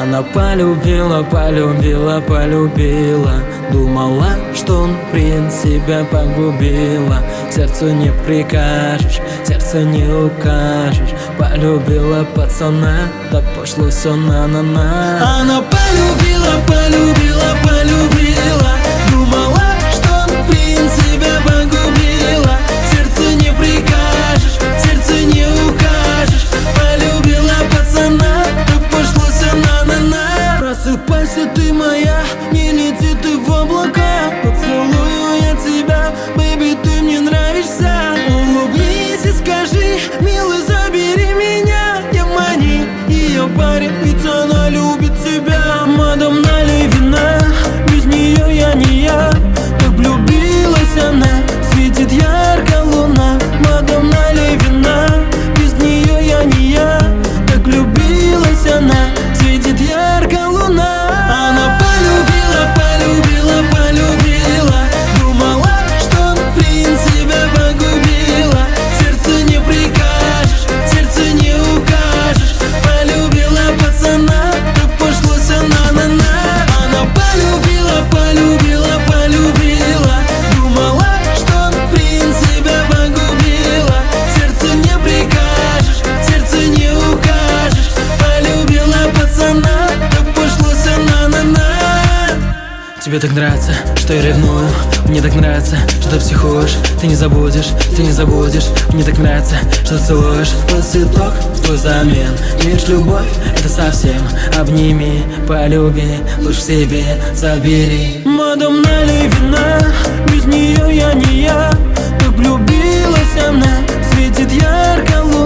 Она полюбила, полюбила, полюбила. Думала, что он принц, себя погубила. Сердцу не прикажешь, сердце не укажешь. Полюбила пацана, да пошло все на-на-на. Она полюбила, полюбила, полюбила. Думала, что он принц, себя погубила. Сердце не прикажешь, сердце не укажешь. Полюбила пацана, да пошло все на-на-на. Просыпайся, ты моя, не лети ты в облака. Поцелую я тебя, бэйби, ты мне нравишься. Улыбнись и скажи, милый, забери меня. Я мани, ее парень, ведь она любит тебя. Мадам, налей вина, без нее я не я. Так влюбилась она, светит ярко луна. Мадам, налей вина, без нее я не я. Так влюбилась она, светит ярко луна. Она полюбила, полюбила, полюбила. Думала, что он принц, себя погубила. Сердце не прикажешь, сердце не укажешь. Полюбила пацана, так пошло все на-на-на. Она полюбила, полюбила, полюбила. Думала, что он принц, себя погубила. Сердце не прикажешь, сердце не укажешь. Полюбила пацана, так пошло все на-на-на. Тебе так нравится, что я ревную. Мне так нравится, что ты психуешь. Ты не забудешь, ты не забудешь. Мне так нравится, что ты целуешь. Под цветок в твой замен. Видишь, любовь это совсем. Обними, полюби, душ себе забери. Мадам, налей вина, без нее я не я. Так влюбилась она, светит ярко луна.